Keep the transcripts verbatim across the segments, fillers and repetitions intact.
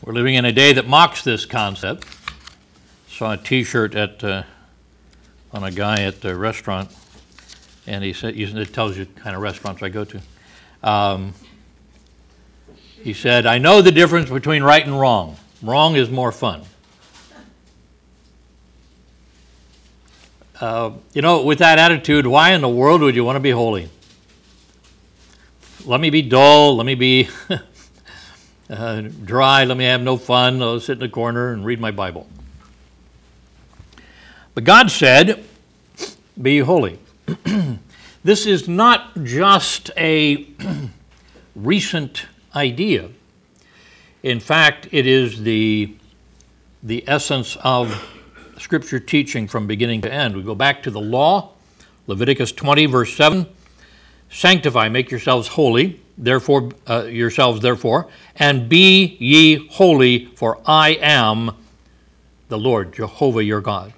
We're living in a day that mocks this concept. Saw a T-shirt at uh, on a guy at the restaurant, and he said, it tells you the kind of restaurants I go to. Um, he said, "I know the difference between right and wrong. Wrong is more fun." Uh, you know, with that attitude, why in the world would you want to be holy? Let me be dull. Let me be uh, dry. Let me have no fun. I'll sit in the corner and read my Bible. But God said, "Be holy." This is not just a recent idea. In fact, it is the, the essence of Scripture teaching from beginning to end. We go back to the law, Leviticus twenty, verse seven. "Sanctify, make yourselves holy, therefore uh, yourselves therefore, and be ye holy, for I am the Lord, Jehovah your God."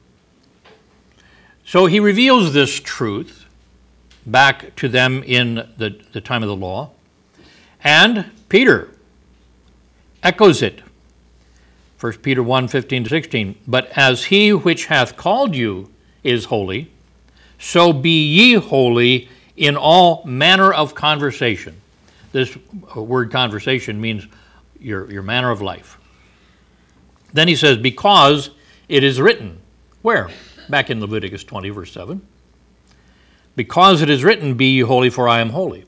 So he reveals this truth back to them in the, the time of the law. And Peter echoes it. First Peter one, fifteen to sixteen. "But as he which hath called you is holy, so be ye holy in all manner of conversation." This word conversation means your, your manner of life. Then he says, "Because it is written." Where? Back in Leviticus twenty, verse seven. "Because it is written, be ye holy, for I am holy."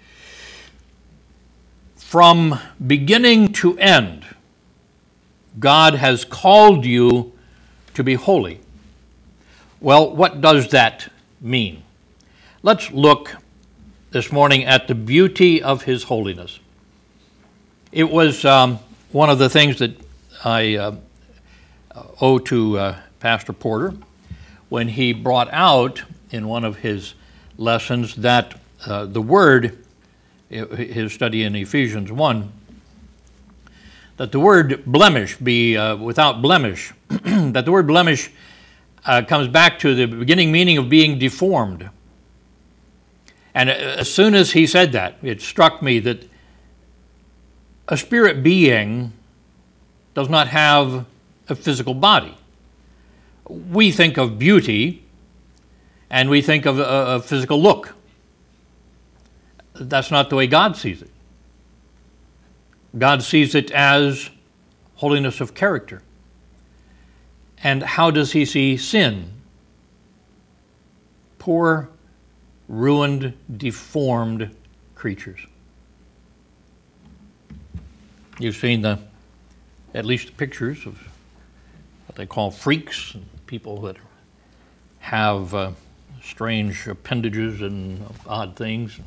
From beginning to end, God has called you to be holy. Well, what does that mean? Let's look this morning at the beauty of his holiness. It was um, one of the things that I uh, owe to uh, Pastor Porter when he brought out in one of his lessons that uh, the word, his study in Ephesians one, that the word blemish be uh, without blemish, that the word blemish uh, comes back to the beginning meaning of being deformed. And as soon as he said that, it struck me that a spirit being does not have a physical body. We think of beauty and we think of a, a physical look. That's not the way God sees it. God sees it as holiness of character. And how does he see sin? Poor, ruined, deformed creatures. You've seen the, at least the pictures of what they call freaks, and people that have uh, strange appendages and odd things.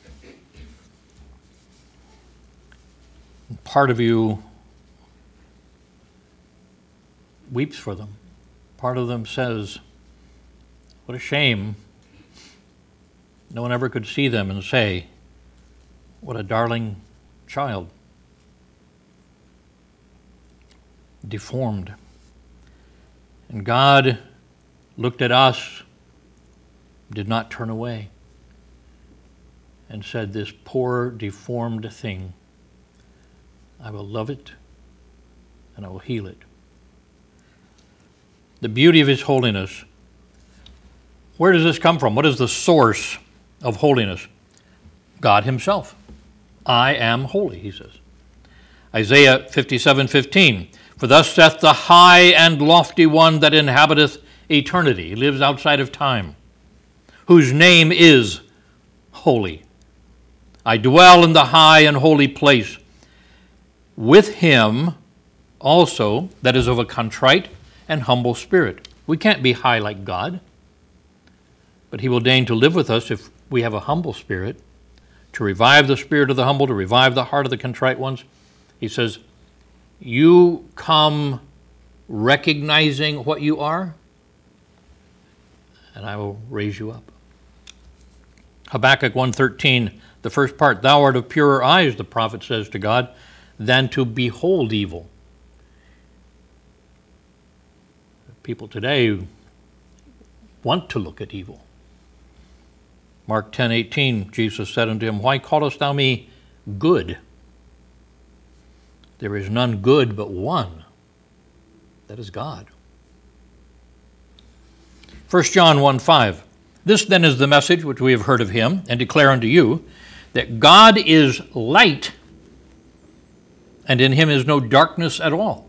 And part of you weeps for them. Part of them says, "What a shame. No one ever could see them and say, what a darling child." Deformed. And God looked at us, did not turn away, and said, "This poor, deformed thing, I will love it and I will heal it." The beauty of his holiness. Where does this come from? What is the source of holiness? God himself. "I am holy," he says. Isaiah fifty-seven fifteen. "For thus saith the high and lofty one that inhabiteth eternity," he lives outside of time, "whose name is holy. I dwell in the high and holy place with him also that is of a contrite and humble spirit." We can't be high like God, but he will deign to live with us if we have a humble spirit, to revive the spirit of the humble, to revive the heart of the contrite ones. He says, you come recognizing what you are, and I will raise you up. Habakkuk one thirteen, the first part, "Thou art of purer eyes," the prophet says to God, "than to behold evil." People today want to look at evil. Mark ten eighteen, Jesus said unto him, "Why callest thou me good? There is none good but one. That is God. First John one five. This then is the message which we have heard of him, and declare unto you, that God is light, and in him is no darkness at all.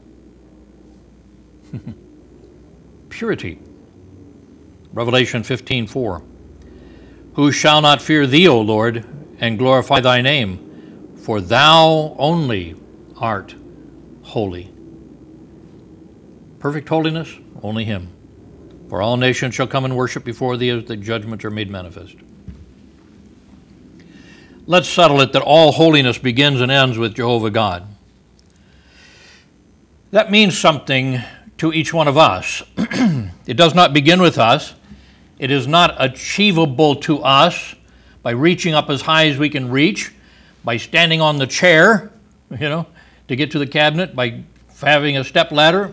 Purity. Revelation fifteen four. Who shall not fear thee, O Lord, and glorify thy name? For thou only art holy. Perfect holiness, only him. For all nations shall come and worship before thee as the judgments are made manifest. Let's settle it that all holiness begins and ends with Jehovah God. That means something to each one of us. It does not begin with us. It is not achievable to us by reaching up as high as we can reach, by standing on the chair, you know, to get to the cabinet, by having a step ladder.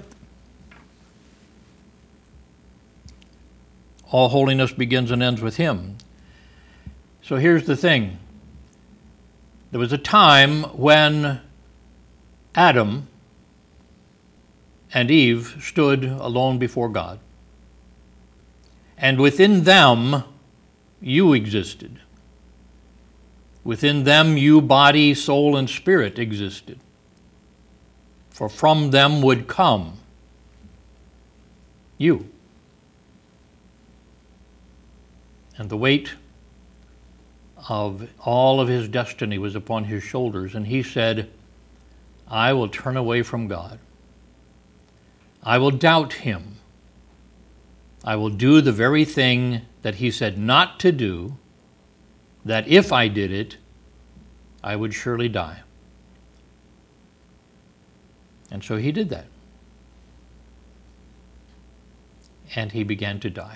All holiness begins and ends with him. So here's the thing. There was a time when Adam and Eve stood alone before God. And within them, you existed. Within them, you, body, soul, and spirit existed. For from them would come you. And the weight of all of his destiny was upon his shoulders. And he said, I will turn away from God. I will doubt him. I will do the very thing that he said not to do, that if I did it, I would surely die. And so he did that. And he began to die.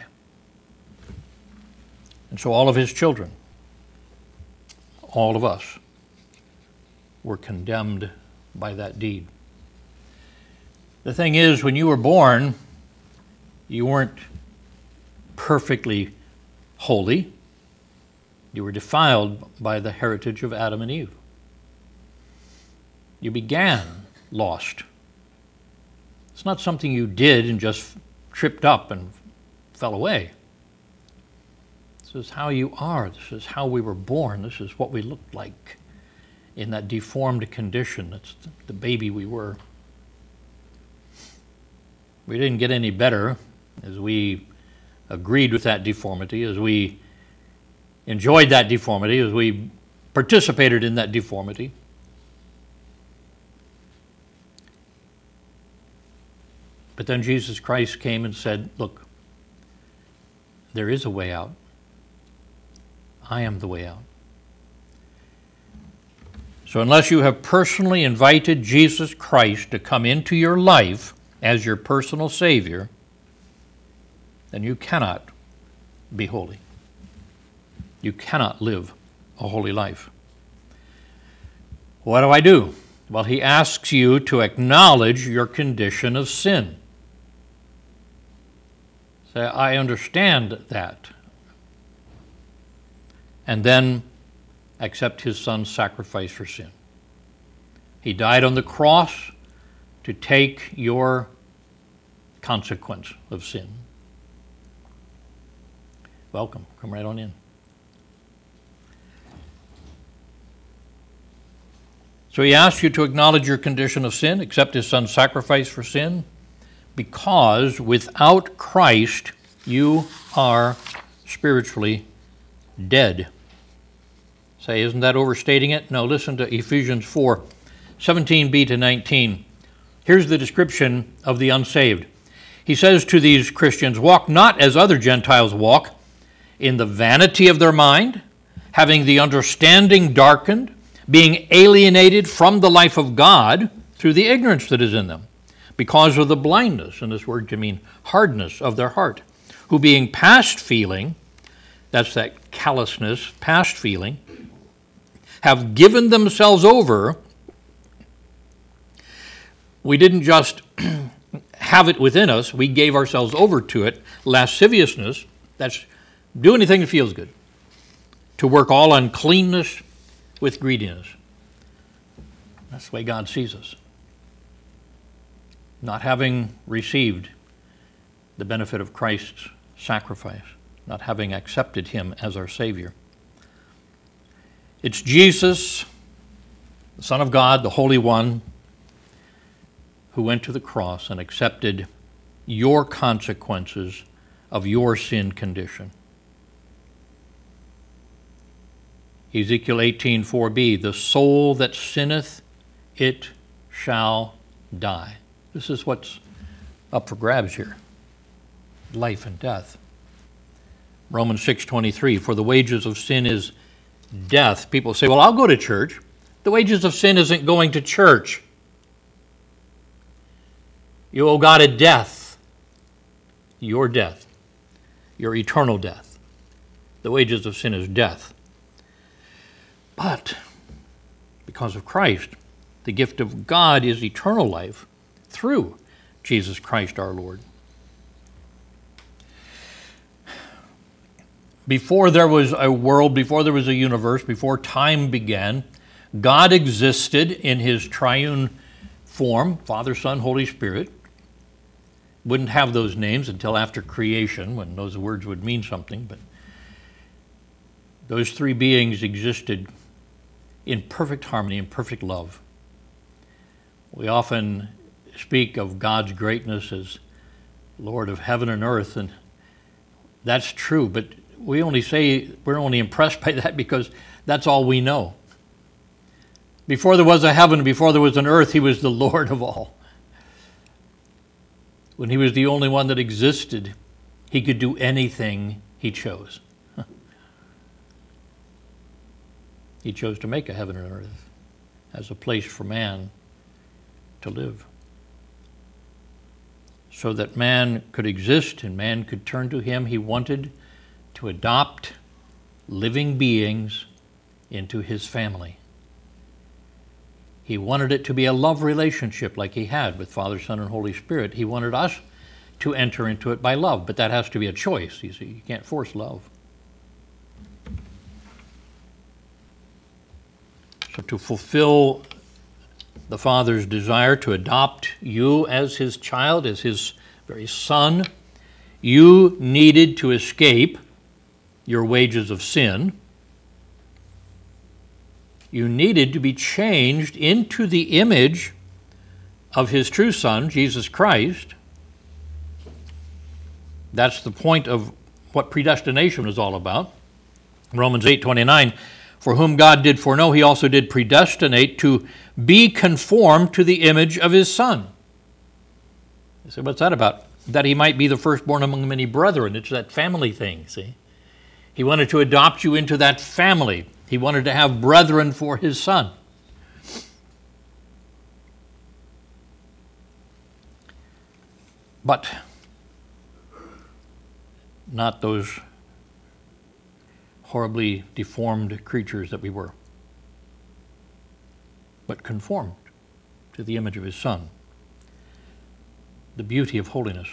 And so all of his children, all of us, were condemned by that deed. The thing is, when you were born, you weren't perfectly holy. You were defiled by the heritage of Adam and Eve. You began lost. It's not something you did and just tripped up and fell away. This is how you are. This is how we were born. This is what we looked like in that deformed condition. That's the baby we were. We didn't get any better as we agreed with that deformity, as we enjoyed that deformity, as we participated in that deformity. But then Jesus Christ came and said, look, there is a way out. I am the way out. So unless you have personally invited Jesus Christ to come into your life as your personal Savior, then you cannot be holy. You cannot live a holy life. What do I do? Well, he asks you to acknowledge your condition of sin. Say, I understand that. And then accept his son's sacrifice for sin. He died on the cross to take your consequence of sin. Welcome. Come right on in. So he asks you to acknowledge your condition of sin, accept his son's sacrifice for sin, because without Christ, you are spiritually dead. Say, isn't that overstating it? No, listen to Ephesians four, seventeen b to nineteen. Here's the description of the unsaved. He says to these Christians, walk not as other Gentiles walk, in the vanity of their mind, having the understanding darkened, being alienated from the life of God through the ignorance that is in them, because of the blindness, and this word can mean hardness of their heart, who being past feeling, that's that callousness, past feeling, have given themselves over. We didn't just have it within us, we gave ourselves over to it. Lasciviousness, that's do anything that feels good. To work all uncleanness with greediness. That's the way God sees us. not having received the benefit of Christ's sacrifice, not having accepted him as our Savior. It's Jesus, the Son of God, the Holy One, who went to the cross and accepted your consequences of your sin condition. Ezekiel eighteen four b, the soul that sinneth, it shall die. This is what's up for grabs here, life and death. Romans six twenty-three, for the wages of sin is death. People say, well, I'll go to church. The wages of sin isn't going to church. You owe God a death. Your death. Your eternal death. The wages of sin is death. But because of Christ, the gift of God is eternal life through Jesus Christ our Lord. Before there was a world, before there was a universe, before time began, God existed in his triune form, Father, Son, Holy Spirit. Wouldn't have those names until after creation, when those words would mean something, but those three beings existed in perfect harmony, in perfect love. We often speak of God's greatness as Lord of heaven and earth, and that's true, but we only say, we're only impressed by that because that's all we know. Before there was a heaven, before there was an earth, he was the Lord of all. When he was the only one that existed, he could do anything he chose. He chose to make a heaven and earth as a place for man to live, so that man could exist and man could turn to him. He wanted to adopt living beings into his family. He wanted it to be a love relationship like he had with Father, Son, and Holy Spirit. He wanted us to enter into it by love, but that has to be a choice. You see, you can't force love. So to fulfill the Father's desire to adopt you as his child, as his very son, you needed to escape your wages of sin. You needed to be changed into the image of his true Son, Jesus Christ. That's the point of what predestination is all about. Romans eight twenty-nine, for whom God did foreknow, he also did predestinate to be conformed to the image of his Son. You say, what's that about? That he might be the firstborn among many brethren. It's that family thing, see? He wanted to adopt you into that family. He wanted to have brethren for his Son. But not those horribly deformed creatures that we were, but conformed to the image of his Son. The beauty of holiness.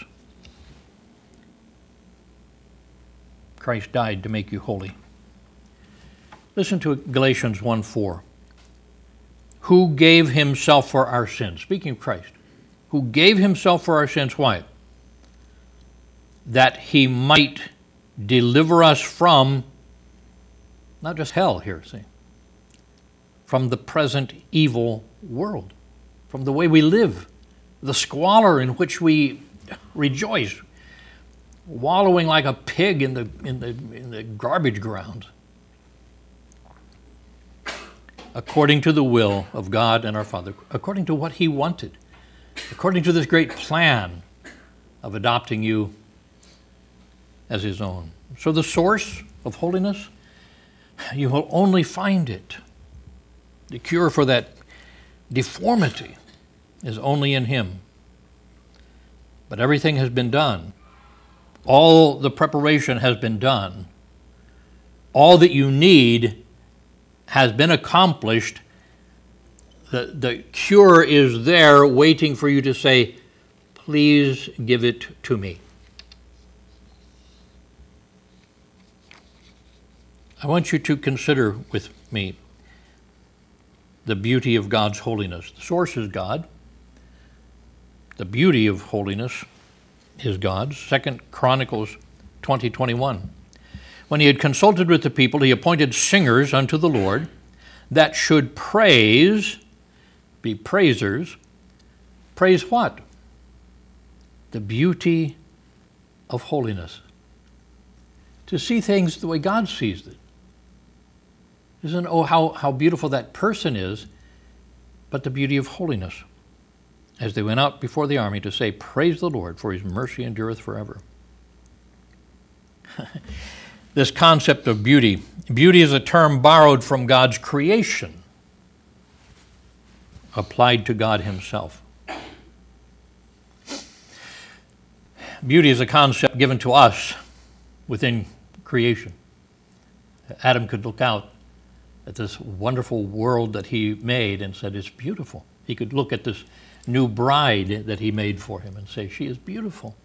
Christ died to make you holy. Listen to Galatians one four. Who gave himself for our sins? Speaking of Christ. Who gave himself for our sins. Why? That he might deliver us from, not just hell here, see, from the present evil world, from the way we live, the squalor in which we rejoice, wallowing like a pig in the in the in the garbage ground, according to the will of God and our Father, according to what he wanted, according to this great plan of adopting you as his own. So the source of holiness, you will only find it. The cure for that deformity is only in him. But everything has been done. All the preparation has been done. All that you need has been accomplished. The, the cure is there waiting for you to say, please give it to me. I want you to consider with me the beauty of God's holiness. The source is God. The beauty of holiness is God's. Second Chronicles twenty twenty-one. When he had consulted with the people, he appointed singers unto the Lord that should praise, be praisers. Praise what? The beauty of holiness. To see things the way God sees it. Isn't, oh, how, how beautiful that person is, but the beauty of holiness. As they went out before the army to say, praise the Lord, for his mercy endureth forever. This concept of beauty. Beauty is a term borrowed from God's creation, applied to God himself. Beauty is a concept given to us within creation. Adam could look out at this wonderful world that he made and said, it's beautiful. He could look at this new bride that he made for him and say, she is beautiful.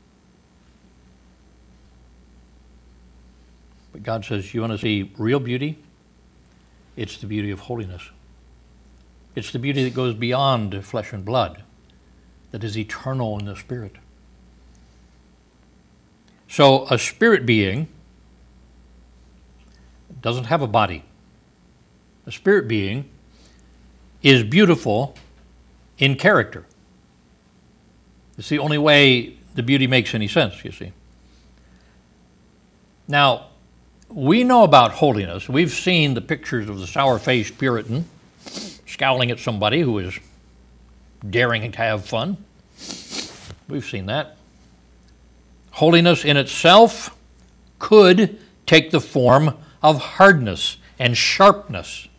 But God says, you want to see real beauty? It's the beauty of holiness. It's the beauty that goes beyond flesh and blood, that is eternal in the spirit. So a spirit being doesn't have a body. A spirit being is beautiful in character. It's the only way the beauty makes any sense, you see. Now, we know about holiness. We've seen the pictures of the sour-faced Puritan scowling at somebody who is daring to have fun. We've seen that. Holiness in itself could take the form of hardness and sharpness.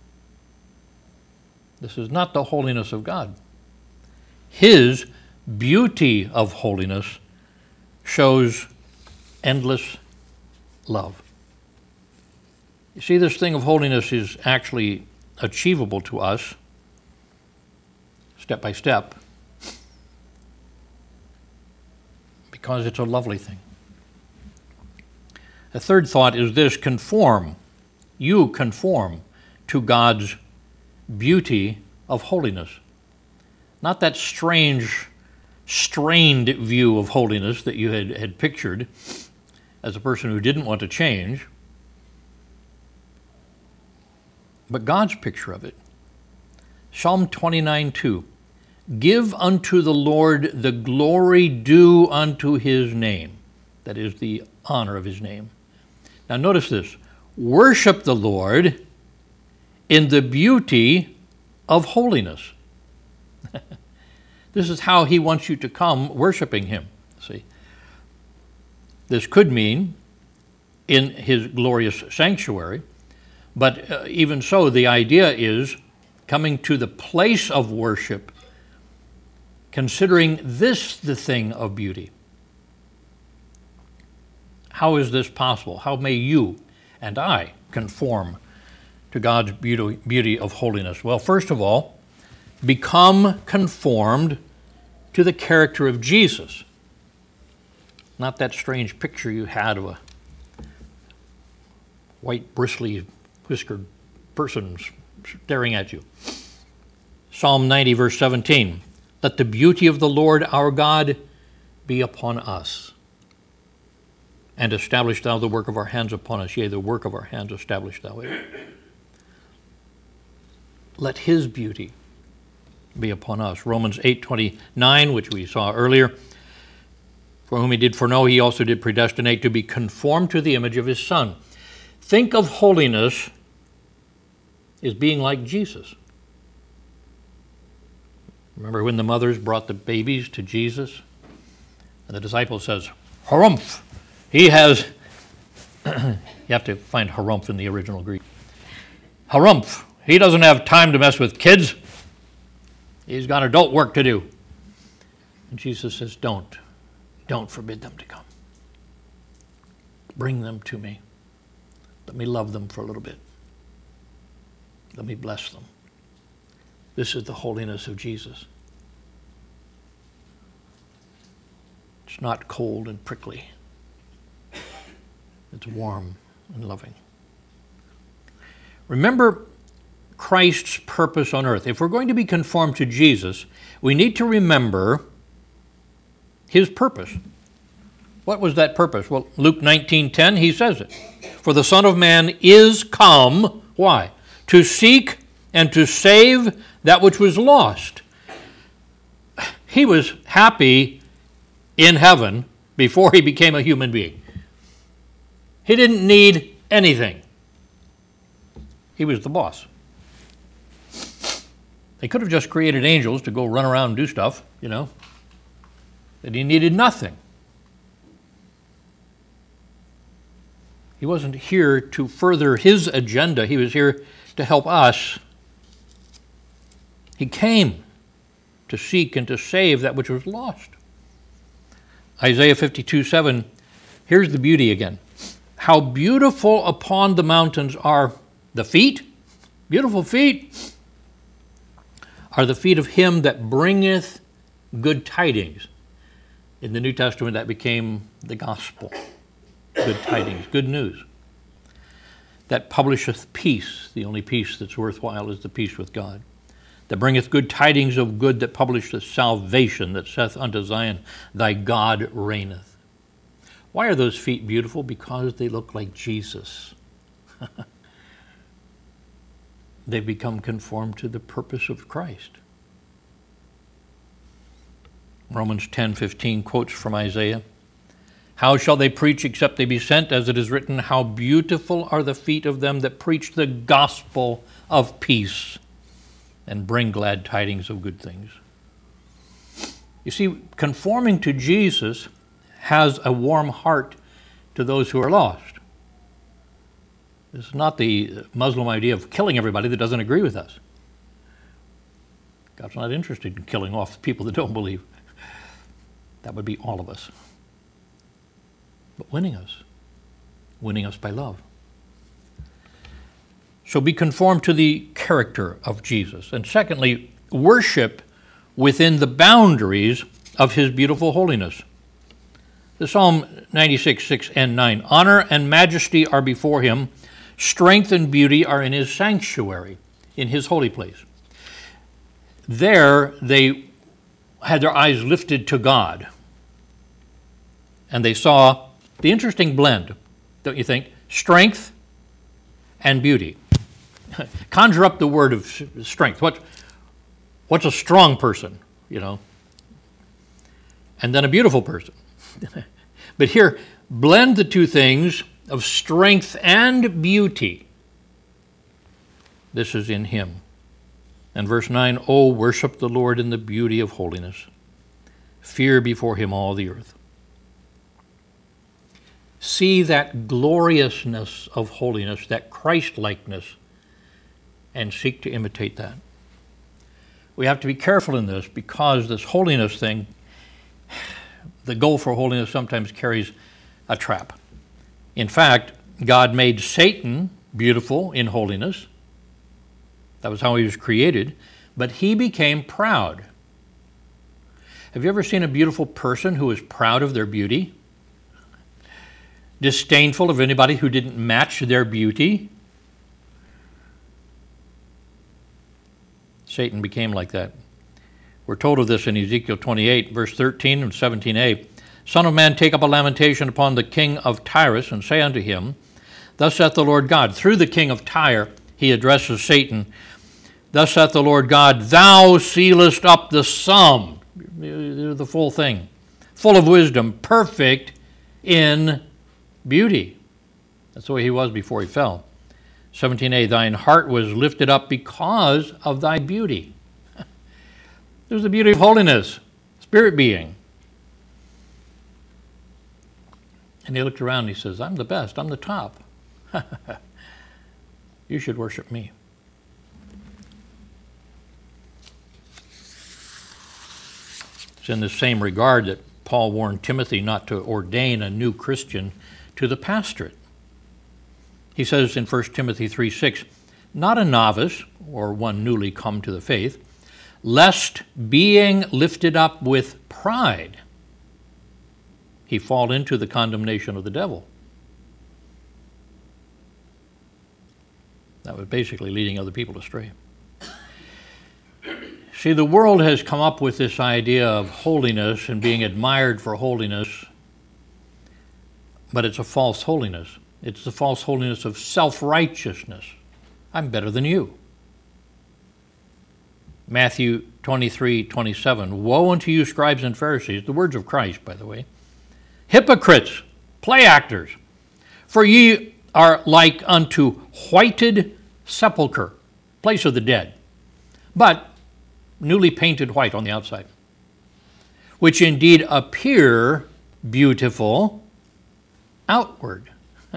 This is not the holiness of God. His beauty of holiness shows endless love. You see, this thing of holiness is actually achievable to us step by step because it's a lovely thing. A third thought is this: conform. You conform to God's beauty of holiness. Not that strange, strained view of holiness that you had, had pictured as a person who didn't want to change, but God's picture of it. Psalm twenty-nine two. Give unto the Lord the glory due unto his name. That is the honor of his name. Now notice this. Worship the Lord in the beauty of holiness. This is how he wants you to come worshiping him. See, this could mean in his glorious sanctuary, but uh, even so, the idea is coming to the place of worship, considering this the thing of beauty. How is this possible? How may you and I conform to God's beauty, beauty of holiness? Well, first of all, become conformed to the character of Jesus. Not that strange picture you had of a white, bristly, whiskered person staring at you. Psalm ninety, verse seventeen. Let the beauty of the Lord our God be upon us. And establish thou the work of our hands upon us. Yea, the work of our hands establish thou it. Let his beauty be upon us. Romans eight twenty-nine, which we saw earlier. For whom he did foreknow, he also did predestinate to be conformed to the image of his Son. Think of holiness as being like Jesus. Remember when the mothers brought the babies to Jesus? And the disciple says, harumph. He has, you have to find harumph in the original Greek. Harumph. He doesn't have time to mess with kids. He's got adult work to do. And Jesus says, don't. Don't forbid them to come. Bring them to me. Let me love them for a little bit. Let me bless them. This is the holiness of Jesus. It's not cold and prickly. It's warm and loving. Remember Christ's purpose on earth. If we're going to be conformed to Jesus, we need to remember his purpose. What was that purpose? Well, Luke nineteen ten, he says it. For the Son of Man is come, why? To seek and to save that which was lost. He was happy in heaven before he became a human being. He didn't need anything. He was the boss. They could have just created angels to go run around and do stuff, you know. But he needed nothing. He wasn't here to further his agenda. He was here to help us. He came to seek and to save that which was lost. Isaiah fifty-two seven, here's the beauty again. How beautiful upon the mountains are the feet, beautiful feet, are the feet of him that bringeth good tidings. In the New Testament, that became the gospel. Good tidings, good news. That publisheth peace. The only peace that's worthwhile is the peace with God. That bringeth good tidings of good, that publisheth salvation, that saith unto Zion, thy God reigneth. Why are those feet beautiful? Because they look like Jesus. They've become conformed to the purpose of Christ. Romans ten fifteen quotes from Isaiah. How shall they preach except they be sent? As it is written, how beautiful are the feet of them that preach the gospel of peace and bring glad tidings of good things. You see, conforming to Jesus has a warm heart to those who are lost. This is not the Muslim idea of killing everybody that doesn't agree with us. God's not interested in killing off people that don't believe. That would be all of us. But winning us, winning us by love. So be conformed to the character of Jesus. And secondly, worship within the boundaries of his beautiful holiness. The Psalm ninety-six, six and nine. Honor and majesty are before him. Strength and beauty are in his sanctuary, in his holy place. There they had their eyes lifted to God. And they saw the interesting blend, don't you think? Strength and beauty. Conjure up the word of strength. What, what's a strong person, you know? And then a beautiful person. But here, blend the two things of strength and beauty. This is in him. And verse nine, oh, worship the Lord in the beauty of holiness. Fear before him all the earth. See that gloriousness of holiness, that Christ-likeness, and seek to imitate that. We have to be careful in this because this holiness thing, the goal for holiness sometimes carries a trap. In fact, God made Satan beautiful in holiness. That was how he was created. But he became proud. Have you ever seen a beautiful person who is proud of their beauty? Disdainful of anybody who didn't match their beauty? Satan became like that. We're told of this in Ezekiel twenty-eight, verse thirteen and seventeen a. Son of man, take up a lamentation upon the king of Tyrus, and say unto him, thus saith the Lord God. Through the king of Tyre, he addresses Satan. Thus saith the Lord God, thou sealest up the sum, the full thing, full of wisdom, perfect in beauty. That's the way he was before he fell. seventeen a, thine heart was lifted up because of thy beauty. There's the beauty of holiness, spirit being. And he looked around and he says, I'm the best, I'm the top. You should worship me. It's in the same regard that Paul warned Timothy not to ordain a new Christian to the pastorate. He says in First Timothy three six, not a novice or one newly come to the faith, lest being lifted up with pride, he fall into the condemnation of the devil. That was basically leading other people astray. See, the world has come up with this idea of holiness and being admired for holiness, but it's a false holiness. It's the false holiness of self-righteousness. I'm better than you. Matthew twenty-three twenty-seven, woe unto you, scribes and Pharisees, the words of Christ, by the way, hypocrites, play actors, for ye are like unto whited sepulchre, place of the dead, but newly painted white on the outside, which indeed appear beautiful outward,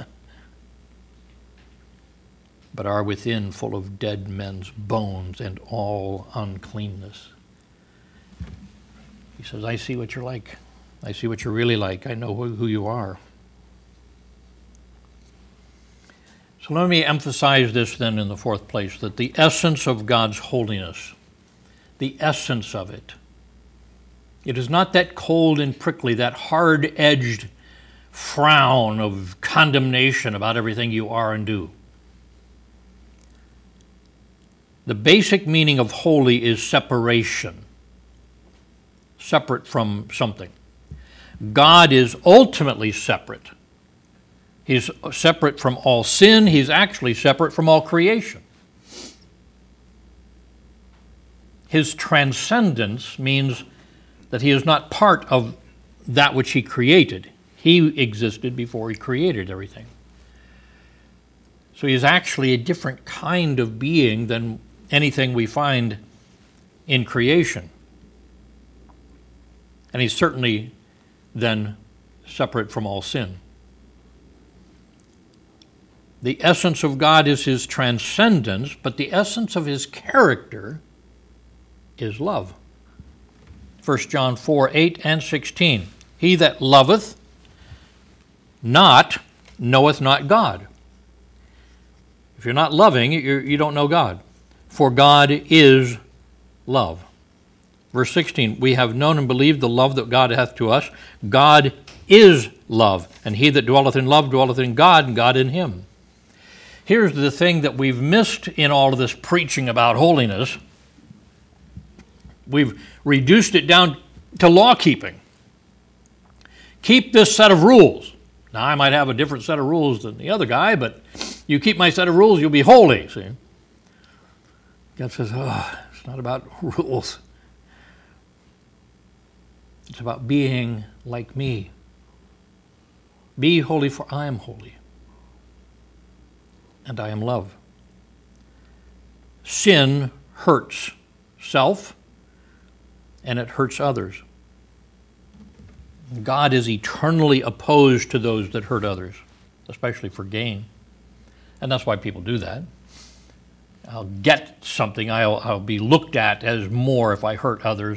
but are within full of dead men's bones and all uncleanness. He says, I see what you're like. I see what you're really like. I know who you are. So let me emphasize this then in the fourth place, that the essence of God's holiness, the essence of it, it is not that cold and prickly, that hard-edged frown of condemnation about everything you are and do. The basic meaning of holy is separation, separate from something. God is ultimately separate. He's separate from all sin. He's actually separate from all creation. His transcendence means that he is not part of that which he created. He existed before he created everything. So he is actually a different kind of being than anything we find in creation. And he's certainly then separate from all sin. The essence of God is his transcendence, but the essence of his character is love. First John four, eight and sixteen. He that loveth not knoweth not God. If you're not loving, you're, you don't know God. For God is love. Verse sixteen, we have known and believed the love that God hath to us. God is love, and he that dwelleth in love dwelleth in God, and God in him. Here's the thing that we've missed in all of this preaching about holiness. We've reduced it down to law keeping. Keep this set of rules. Now, I might have a different set of rules than the other guy, but you keep my set of rules, you'll be holy, see? God says, oh, it's not about rules. It's about being like me. Be holy, for I am holy, and I am love. Sin hurts self, and it hurts others. God is eternally opposed to those that hurt others, especially for gain. And that's why people do that. I'll get something, I'll, I'll be looked at as more if I hurt others.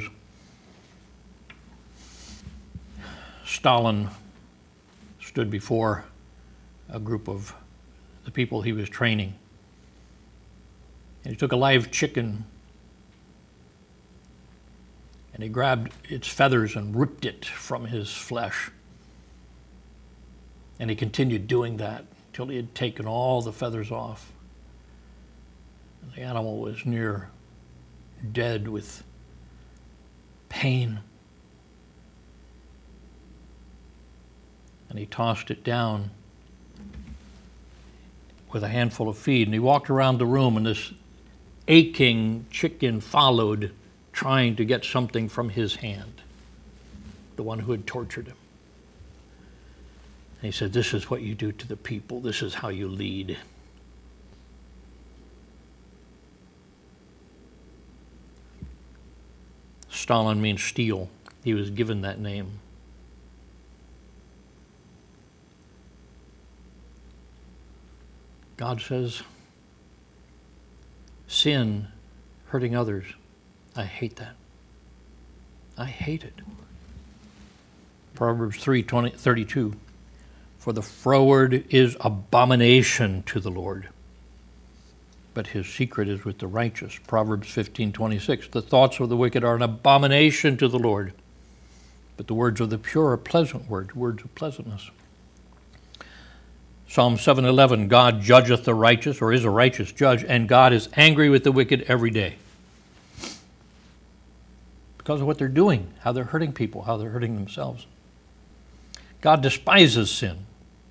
Stalin stood before a group of the people he was training. And he took a live chicken and he grabbed its feathers and ripped it from his flesh. And he continued doing that until he had taken all the feathers off. And the animal was near dead with pain. And he tossed it down with a handful of feed. And he walked around the room, and this aching chicken followed, trying to get something from his hand, the one who had tortured him. And he said, this is what you do to the people. This is how you lead. Stalin means steel. He was given that name. God says, sin, hurting others, I hate that. I hate it. Proverbs three thirty-two, for the froward is abomination to the Lord, but his secret is with the righteous. Proverbs fifteen twenty-six, the thoughts of the wicked are an abomination to the Lord, but the words of the pure are pleasant words, words of pleasantness. Psalm seven eleven, God judgeth the righteous, or is a righteous judge, and God is angry with the wicked every day. Because of what they're doing, how they're hurting people, how they're hurting themselves. God despises sin.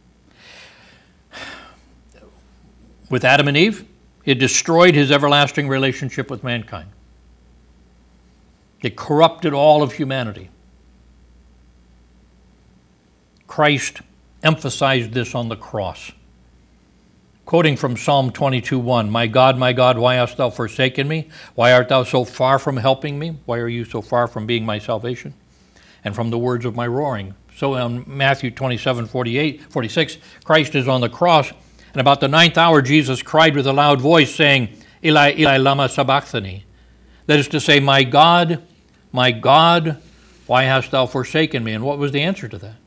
With Adam and Eve, it destroyed his everlasting relationship with mankind. It corrupted all of humanity. Christ emphasized this on the cross. Quoting from Psalm twenty-two one, My God, my God, why hast thou forsaken me? Why art thou so far from helping me? Why are you so far from being my salvation? And from the words of my roaring. So in Matthew twenty-seven forty-eight, forty-six, Christ is on the cross, and about the ninth hour Jesus cried with a loud voice, saying, Eli, Eli, lama sabachthani. That is to say, My God, my God, why hast thou forsaken me? And what was the answer to that?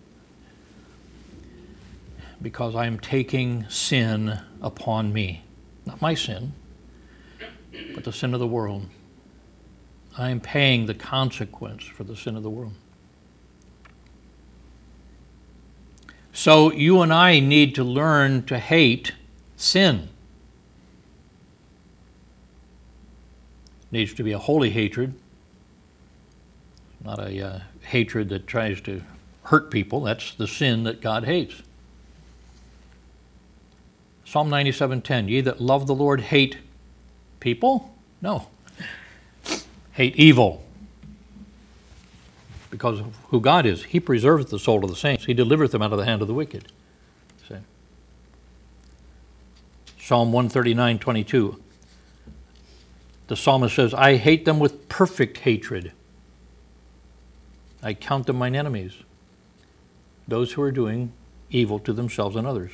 Because I am taking sin upon me. Not my sin, but the sin of the world. I am paying the consequence for the sin of the world. So you and I need to learn to hate sin. It needs to be a holy hatred, not a uh, hatred that tries to hurt people. That's the sin that God hates. Psalm ninety-seven ten, ye that love the Lord hate people? No. Hate evil. Because of who God is. He preserveth the soul of the saints. He delivereth them out of the hand of the wicked. See? Psalm one thirty-nine twenty-two. The psalmist says, I hate them with perfect hatred. I count them mine enemies. Those who are doing evil to themselves and others.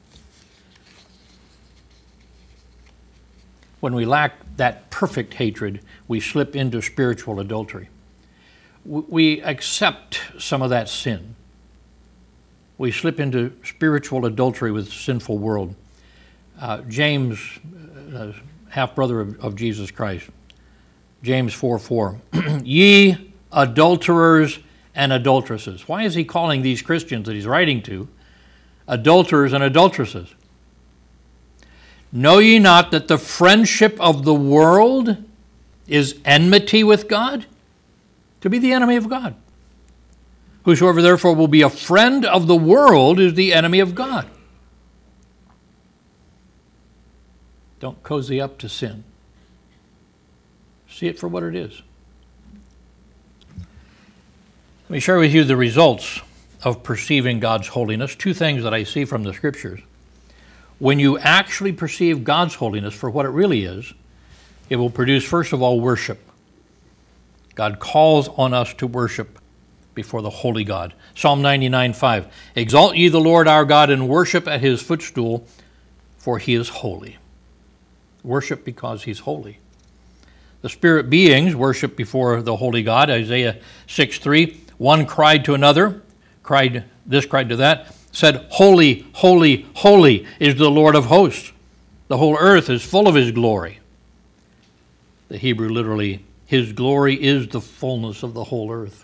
When we lack that perfect hatred, we slip into spiritual adultery. We accept some of that sin. We slip into spiritual adultery with the sinful world. Uh, James, uh, half-brother of, of Jesus Christ, James four four, ye adulterers and adulteresses. Why is he calling these Christians that he's writing to adulterers and adulteresses? Know ye not that the friendship of the world is enmity with God? To be the enemy of God. Whosoever therefore will be a friend of the world is the enemy of God. Don't cozy up to sin. See it for what it is. Let me share with you the results of perceiving God's holiness. Two things that I see from the Scriptures. When you actually perceive God's holiness for what it really is, it will produce, first of all, worship. God calls on us to worship before the holy God. Psalm ninety-nine five, exalt ye the Lord our God and worship at his footstool, for he is holy. Worship because he's holy. The spirit beings worship before the holy God. Isaiah six three, one cried to another, cried this, cried to that, said, holy, holy, holy is the Lord of hosts. The whole earth is full of his glory. The Hebrew literally, his glory is the fullness of the whole earth.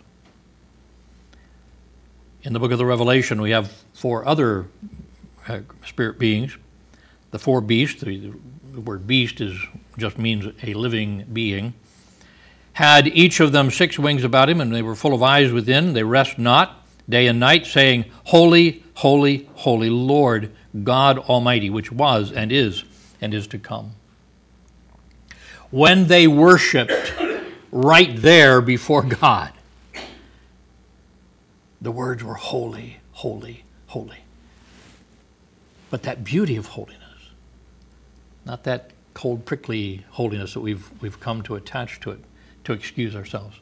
In the book of the Revelation, we have four other uh, spirit beings. The four beasts, the, the word beast is just means a living being, had each of them six wings about him, and they were full of eyes within. They rest not day and night, saying, holy, holy, holy Lord, God Almighty, which was and is and is to come. When they worshiped right there before God, the words were holy, holy, holy. But that beauty of holiness, not that cold, prickly holiness that we've we've come to attach to it to excuse ourselves.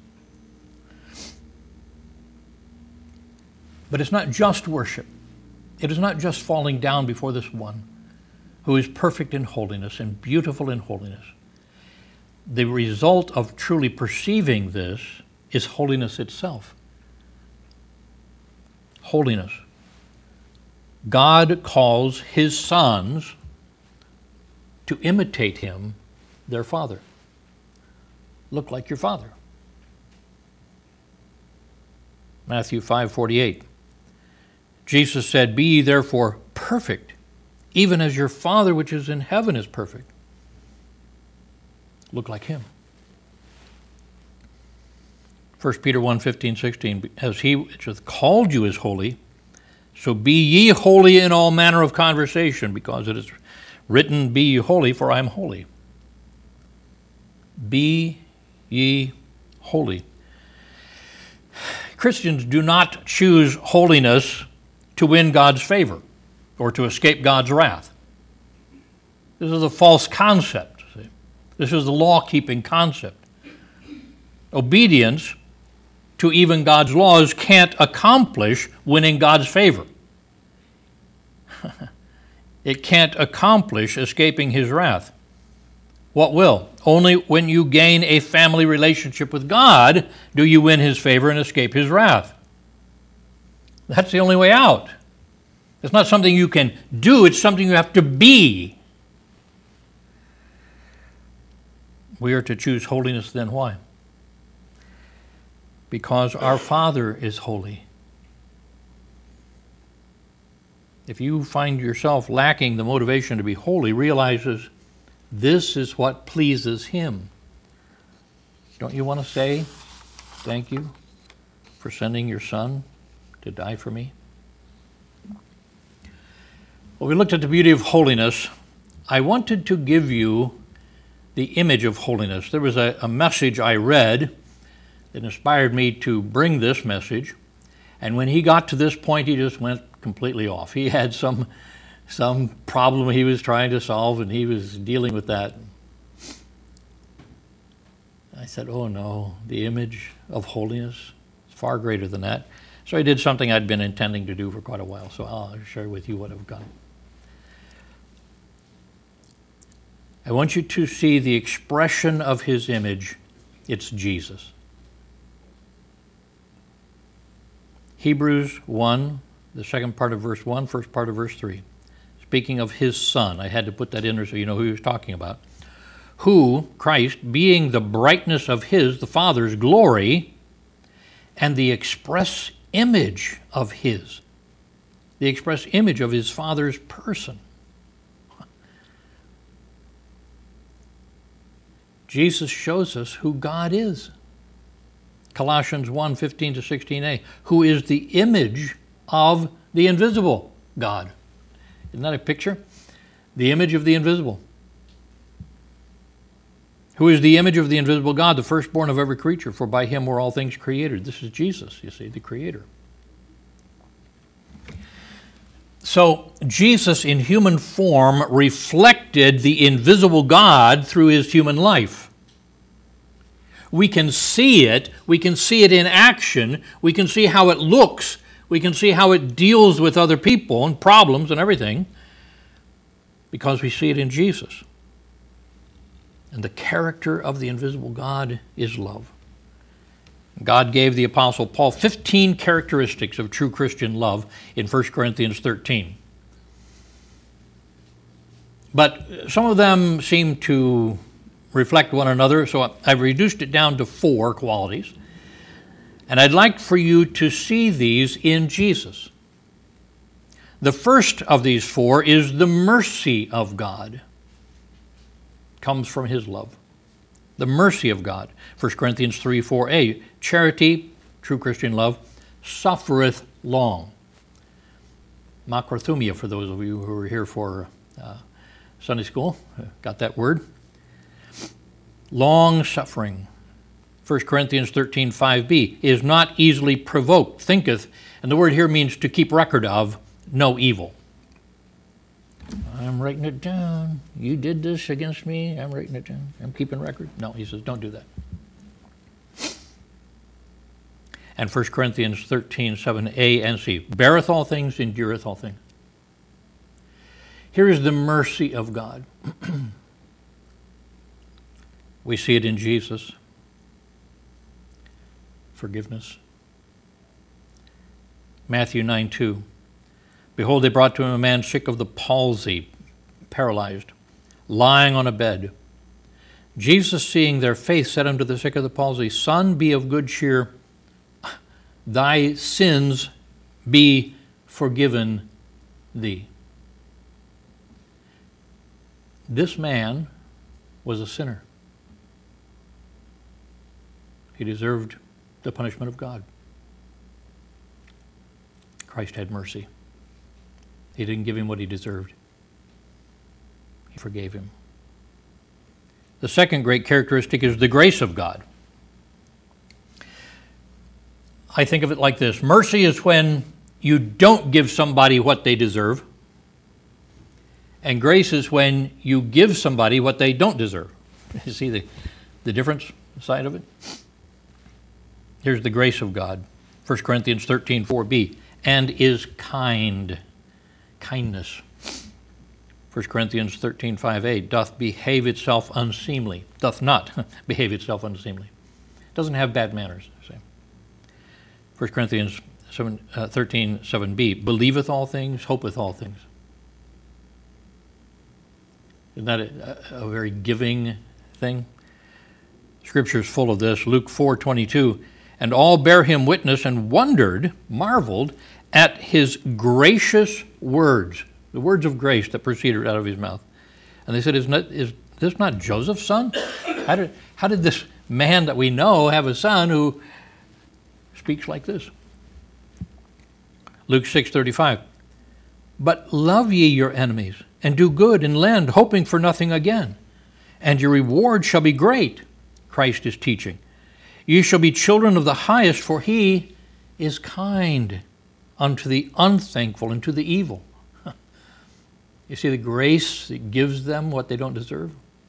But it's not just worship. It is not just falling down before this one who is perfect in holiness and beautiful in holiness. The result of truly perceiving this is holiness itself. Holiness. God calls his sons to imitate him, their father. Look like your father. Matthew five forty-eight. Jesus said, be ye therefore perfect, even as your Father which is in heaven is perfect. Look like him. First Peter one, fifteen, sixteen, as he which hath called you is holy, so be ye holy in all manner of conversation, because it is written, be ye holy, for I am holy. Be ye holy. Christians do not choose holiness to win God's favor or to escape God's wrath. This is a false concept. See? This is the law-keeping concept. Obedience to even God's laws can't accomplish winning God's favor. It can't accomplish escaping his wrath. What will? Only when you gain a family relationship with God do you win his favor and escape his wrath. That's the only way out. It's not something you can do, it's something you have to be. We are to choose holiness then. Why? Because our Father is holy. If you find yourself lacking the motivation to be holy, realizes this is what pleases him. Don't you want to say, thank you for sending your Son to die for me? Well, we looked at the beauty of holiness. I wanted to give you the image of holiness. There was a, a message I read that inspired me to bring this message. And when he got to this point, he just went completely off. He had some some problem he was trying to solve, and he was dealing with that. I said, oh no, the image of holiness is far greater than that. So I did something I'd been intending to do for quite a while, so I'll share with you what I've done. I want you to see the expression of his image. It's Jesus. Hebrews one, the second part of verse one, first part of verse three. Speaking of his Son, I had to put that in there so you know who he was talking about. Who, Christ, being the brightness of his, the Father's glory, and the express image of his, the express image of his Father's person. Jesus shows us who God is. Colossians one, fifteen to sixteen a, who is the image of the invisible God. Isn't that a picture? The image of the invisible. Who is the image of the invisible God, the firstborn of every creature, for by him were all things created. This is Jesus, you see, the Creator. So Jesus in human form reflected the invisible God through his human life. We can see it. We can see it in action. We can see how it looks. We can see how it deals with other people and problems and everything because we see it in Jesus. And the character of the invisible God is love. God gave the Apostle Paul fifteen characteristics of true Christian love in First Corinthians thirteen. But some of them seem to reflect one another, so I've reduced it down to four qualities. And I'd like for you to see these in Jesus. The first of these four is the mercy of God. It comes from his love. The mercy of God. First Corinthians three, four a. Charity, true Christian love, suffereth long. Macrothumia, for those of you who are here for uh, Sunday school. Got that word? Long suffering. First Corinthians thirteen, five b, is not easily provoked, thinketh, and the word here means to keep record of, no evil. I'm writing it down. You did this against me. I'm writing it down. I'm keeping record. No, he says, don't do that. And First Corinthians thirteen, seven a and c, beareth all things, endureth all things. Here is the mercy of God. We see it in Jesus. Forgiveness. Matthew nine, two. Behold, they brought to him a man sick of the palsy, paralyzed, lying on a bed. Jesus, seeing their faith, said unto the sick of the palsy, Son, be of good cheer. Thy sins be forgiven thee. This man was a sinner. He deserved the punishment of God. Christ had mercy. He didn't give him what he deserved. He forgave him. The second great characteristic is the grace of God. I think of it like this. Mercy is when you don't give somebody what they deserve, and grace is when you give somebody what they don't deserve. You see the, the difference side of it? Here's the grace of God. First Corinthians thirteen four b, and is kind. Kindness. First Corinthians thirteen five a, doth behave itself unseemly. Doth not behave itself unseemly. Doesn't have bad manners. See? First Corinthians thirteen seven b, believeth all things, hopeth all things. Isn't that a, a very giving thing? Scripture is full of this. Luke four twenty-two, and all bare him witness and wondered, marveled, at his gracious words, the words of grace that proceeded out of his mouth. And they said, is, not, is this not Joseph's son? How did, how did this man that we know have a son who speaks like this? Luke six thirty-five, but love ye your enemies, and do good, and lend, hoping for nothing again. And your reward shall be great, Christ is teaching. Ye shall be children of the highest, for he is kind unto the unthankful and to the evil. You see the grace that gives them what they don't deserve?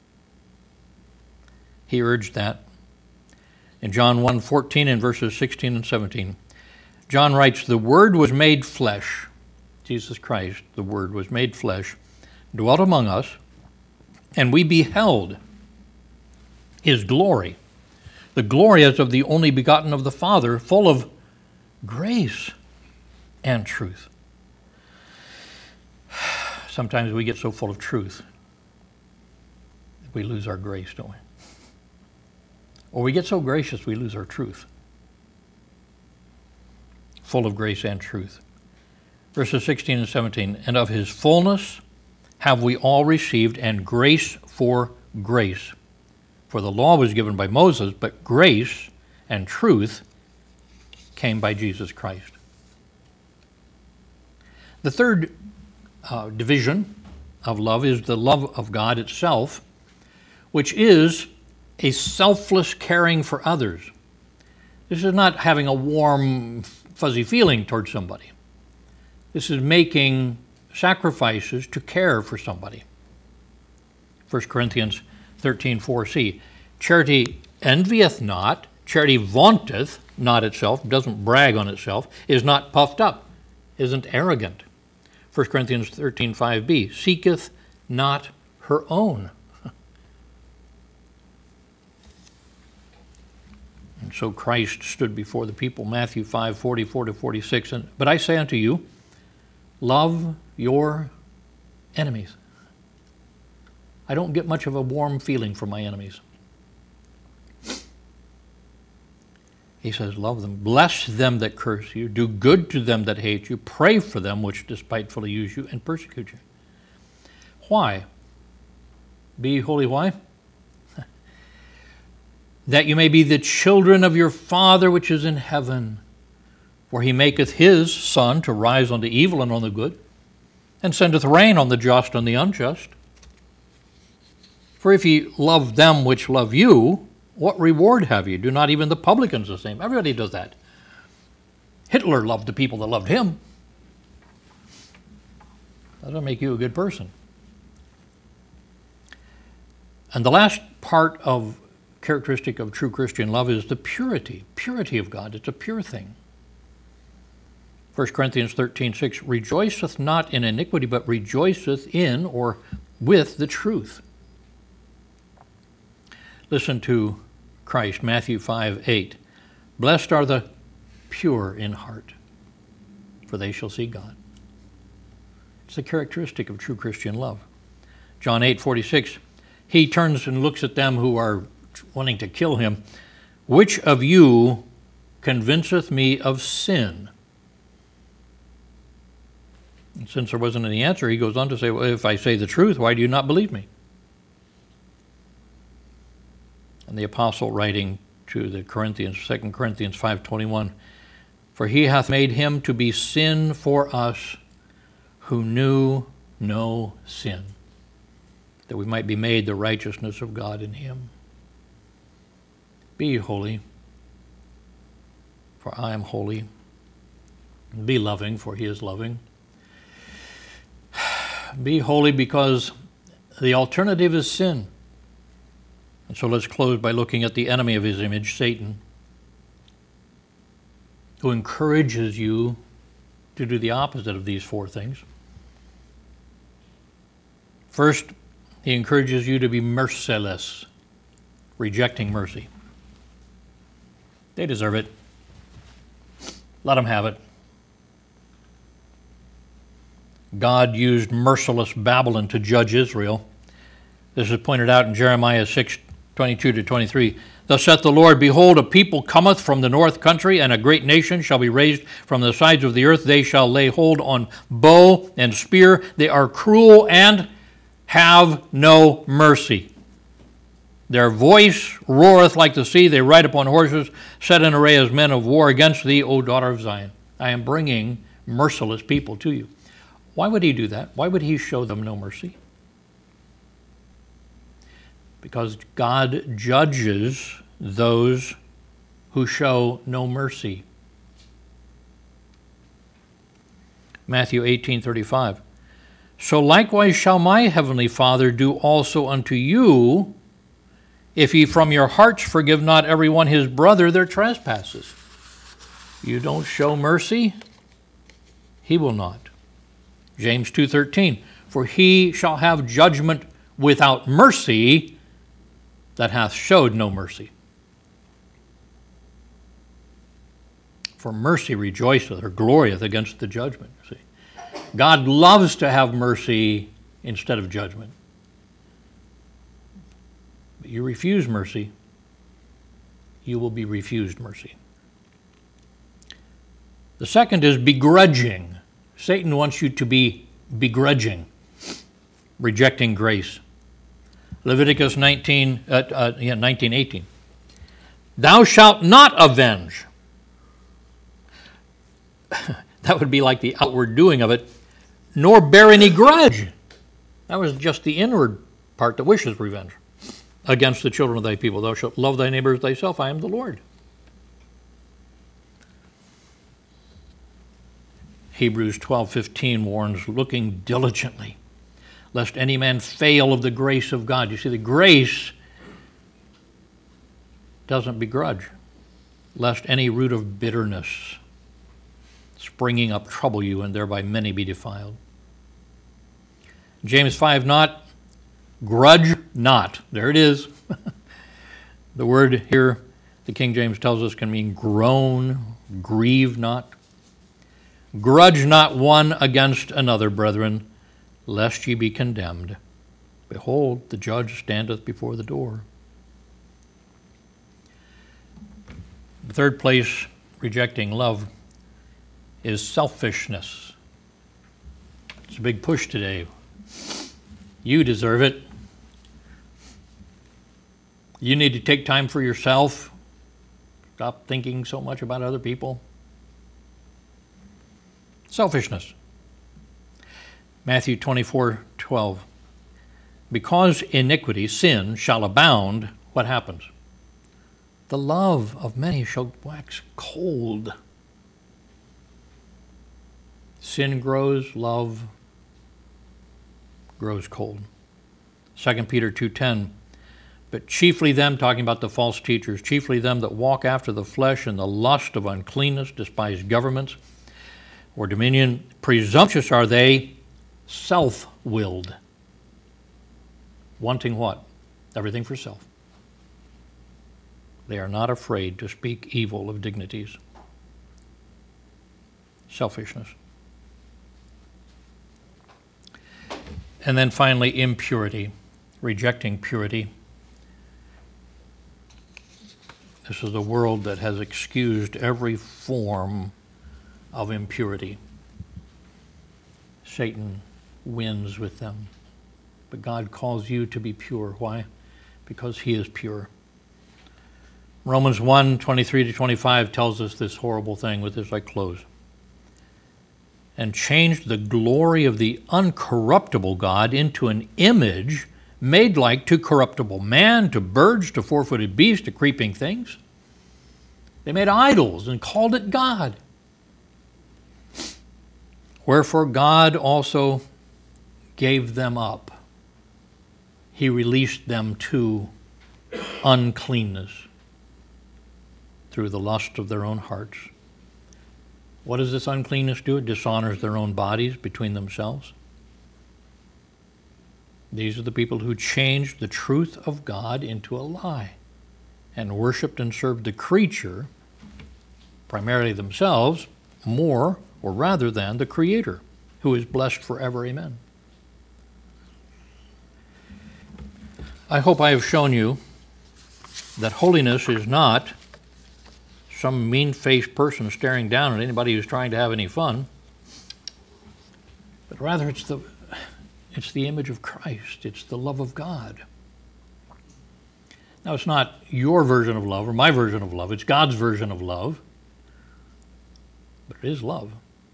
He urged that. In John one fourteen and verses sixteen and seventeen, John writes, the Word was made flesh. Jesus Christ, the Word, was made flesh, dwelt among us, and we beheld his glory. The glory as of the only begotten of the Father, full of grace and truth. Sometimes we get so full of truth, we lose our grace, don't we? Or we get so gracious, we lose our truth. Full of grace and truth. Verses sixteen and seventeen, and of his fullness have we all received, and grace for grace. For the law was given by Moses, but grace and truth came by Jesus Christ. The third uh, division of love is the love of God itself, which is a selfless caring for others. This is not having a warm, fuzzy feeling towards somebody. This is making sacrifices to care for somebody. First Corinthians thirteen four c, charity envieth not, charity vaunteth not itself, doesn't brag on itself, is not puffed up, isn't arrogant. First Corinthians thirteen five b, seeketh not her own. And so Christ stood before the people, Matthew five forty-four to forty-six, and but I say unto you, love your enemies. I don't get much of a warm feeling for my enemies. He says, love them. Bless them that curse you. Do good to them that hate you. Pray for them which despitefully use you and persecute you. Why? Be holy, why? That you may be the children of your Father which is in heaven. For he maketh his sun to rise on the evil and on the good, and sendeth rain on the just and the unjust. For if ye love them which love you, what reward have ye? Do not even the publicans the same? Everybody does that. Hitler loved the people that loved him. That doesn't make you a good person. And the last part of characteristic of true Christian love is the purity. Purity of God. It's a pure thing. First Corinthians thirteen six, rejoiceth not in iniquity, but rejoiceth in or with the truth. Listen to Christ, Matthew five eight. Blessed are the pure in heart, for they shall see God. It's a characteristic of true Christian love. John eight forty-six, he turns and looks at them who are wanting to kill him. Which of you convinceth me of sin? And since there wasn't any answer, he goes on to say, well, if I say the truth, why do you not believe me? And the apostle writing to the Corinthians, Second Corinthians five twenty-one, for he hath made him to be sin for us who knew no sin, that we might be made the righteousness of God in him. Be ye holy, for I am holy. Be loving, for he is loving. Be holy because the alternative is sin. And so let's close by looking at the enemy of his image, Satan, who encourages you to do the opposite of these four things. First, he encourages you to be merciless, rejecting mercy. They deserve it. Let them have it. God used merciless Babylon to judge Israel. This is pointed out in Jeremiah six twenty-two to twenty-three. Thus saith the Lord, behold, a people cometh from the north country, and a great nation shall be raised from the sides of the earth. They shall lay hold on bow and spear. They are cruel and have no mercy. Their voice roareth like the sea. They ride upon horses, set in array as men of war against thee, O daughter of Zion. I am bringing merciless people to you. Why would he do that? Why would he show them no mercy? Because God judges those who show no mercy. Matthew eighteen thirty-five. So likewise shall my heavenly Father do also unto you, if ye from your hearts forgive not every one his brother their trespasses. You don't show mercy, he will not. James two thirteen. For he shall have judgment without mercy that hath showed no mercy. For mercy rejoiceth or glorieth against the judgment. See, God loves to have mercy instead of judgment. But you refuse mercy, you will be refused mercy. The second is begrudging. Satan wants you to be begrudging, rejecting grace. Leviticus nineteen, uh, uh, yeah, nineteen eighteen. Thou shalt not avenge. That would be like the outward doing of it, nor bear any grudge. That was just the inward part that wishes revenge against the children of thy people. Thou shalt love thy neighbor as thyself. I am the Lord. Hebrews twelve fifteen warns, looking diligently, lest any man fail of the grace of God. You see, the grace doesn't begrudge, lest any root of bitterness springing up trouble you, and thereby many be defiled. James five, not, grudge not. There it is. The word here, the King James tells us, can mean groan, grieve not. Grudge not one against another, brethren, lest ye be condemned. Behold, the judge standeth before the door. The third place, rejecting love, is selfishness. It's a big push today. You deserve it. You need to take time for yourself. Stop thinking so much about other people. Selfishness. Matthew twenty-four twelve. Because iniquity, sin, shall abound, what happens? The love of many shall wax cold. Sin grows, love grows cold. Second Peter two ten. But chiefly them, talking about the false teachers, chiefly them that walk after the flesh and the lust of uncleanness, despise governments or dominion. Presumptuous are they, self-willed. Wanting what? Everything for self. They are not afraid to speak evil of dignities. Selfishness. And then finally, impurity, rejecting purity. This is a world that has excused every form of impurity. Satan wins with them. But God calls you to be pure. Why? Because he is pure. Romans one, twenty-three to twenty-five tells us this horrible thing. With this I close. And changed the glory of the uncorruptible God into an image made like to corruptible man, to birds, to four-footed beasts, to creeping things. They made idols and called it God. Wherefore God also gave them up. He released them to uncleanness through the lust of their own hearts. What does this uncleanness do? It dishonors their own bodies between themselves. These are the people who changed the truth of God into a lie and worshiped and served the creature, primarily themselves, more or rather than the Creator, who is blessed forever. Amen. I hope I have shown you that holiness is not some mean-faced person staring down at anybody who's trying to have any fun, but rather it's the it's the image of Christ. It's the love of God. Now, it's not your version of love or my version of love. It's God's version of love, but it is love.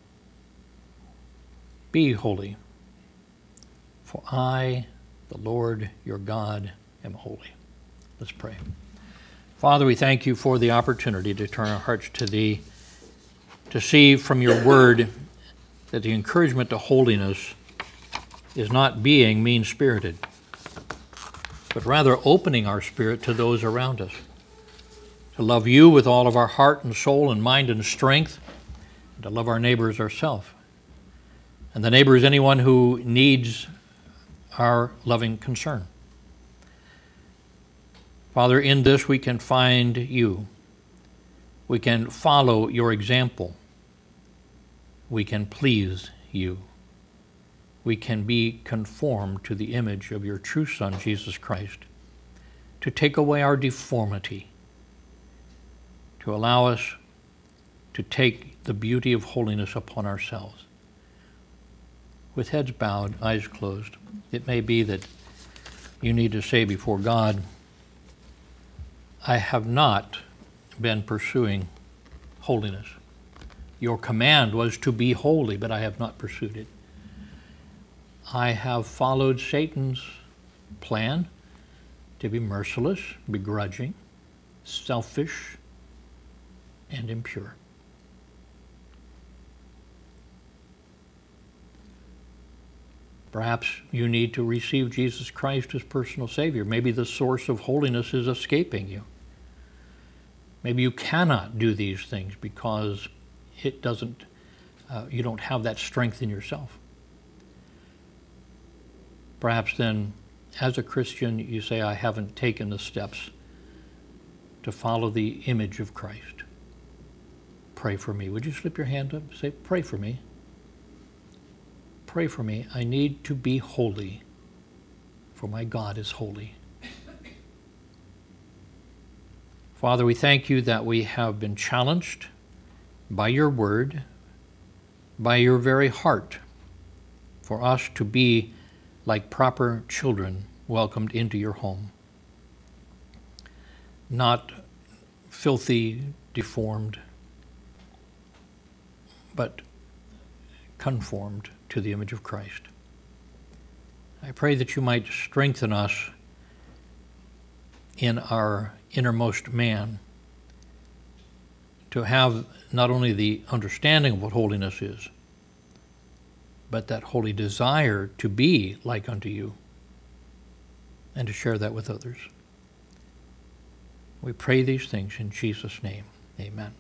Be holy, for I, the Lord your God, am holy. Let's pray. Father, we thank you for the opportunity to turn our hearts to thee, to see from your word that the encouragement to holiness is not being mean-spirited, but rather opening our spirit to those around us, to love you with all of our heart and soul and mind and strength, and to love our neighbors ourselves. And the neighbor is anyone who needs our loving concern. Father, in this we can find you. We can follow your example. We can please you. We can be conformed to the image of your true Son, Jesus Christ, to take away our deformity, to allow us to take the beauty of holiness upon ourselves. With heads bowed, eyes closed, it may be that you need to say before God, I have not been pursuing holiness. Your command was to be holy, but I have not pursued it. I have followed Satan's plan to be merciless, begrudging, selfish, and impure. Perhaps you need to receive Jesus Christ as personal Savior. Maybe the source of holiness is escaping you. Maybe you cannot do these things because it doesn't, uh, you don't have that strength in yourself. Perhaps then, as a Christian, you say, I haven't taken the steps to follow the image of Christ. Pray for me. Would you slip your hand up? Say, pray for me. Pray for me. I need to be holy, for my God is holy. Father, we thank you that we have been challenged by your word, by your very heart, for us to be like proper children welcomed into your home. Not filthy, deformed, but conformed to the image of Christ. I pray that you might strengthen us in our innermost man to have not only the understanding of what holiness is, but that holy desire to be like unto you and to share that with others. We pray these things in Jesus' name. Amen.